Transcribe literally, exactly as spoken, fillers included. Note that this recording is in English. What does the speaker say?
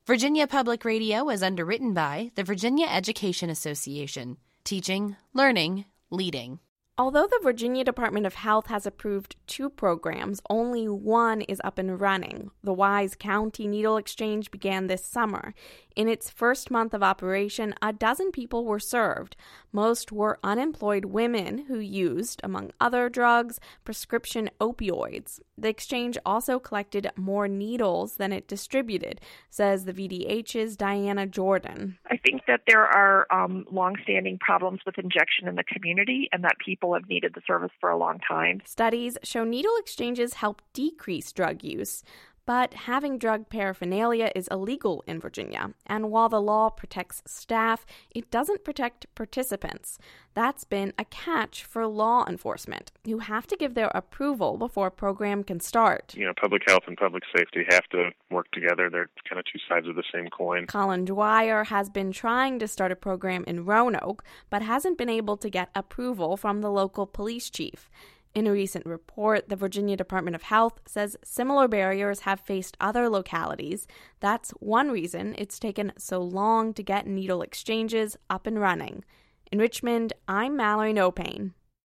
Virginia Public Radio is underwritten by the Virginia Education Association. Teaching, learning, leading. Although the Virginia Department of Health has approved two programs, only one is up and running. The Wise County Needle Exchange began this summer. In its first month of operation, a dozen people were served. Most were unemployed women who used, among other drugs, prescription opioids. The exchange also collected more needles than it distributed, says the V D H's Diana Jordan. I think that there are um, longstanding problems with injection in the community and that people have needed the service for a long time. Studies show needle exchanges help decrease drug use. But having drug paraphernalia is illegal in Virginia, and while the law protects staff, it doesn't protect participants. That's been a catch for law enforcement, who have to give their approval before a program can start. You know, public health and public safety have to work together. They're kind of two sides of the same coin. Colin Dwyer has been trying to start a program in Roanoke, but hasn't been able to get approval from the local police chief. In a recent report, the Virginia Department of Health says similar barriers have faced other localities. That's one reason it's taken so long to get needle exchanges up and running. In Richmond, I'm Mallory Nopane.